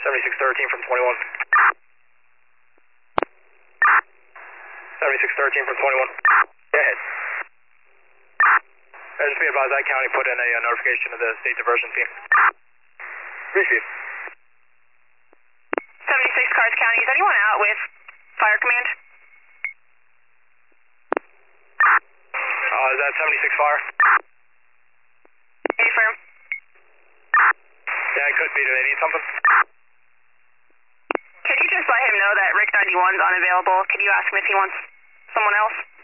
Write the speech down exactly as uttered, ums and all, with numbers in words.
seventy-six thirteen from twenty-one. seventy-six thirteen from twenty-one. Go ahead. Uh, just be advised, I County put in a, a notification to the state diversion team. Received. seventy-six Cards County, is anyone out with Fire Command? Uh, is that seventy-six Fire? Affirm. Yeah, it could be. Do they need something? Could you just let him know that Rick ninety-one's unavailable? Could you ask him if he wants someone else?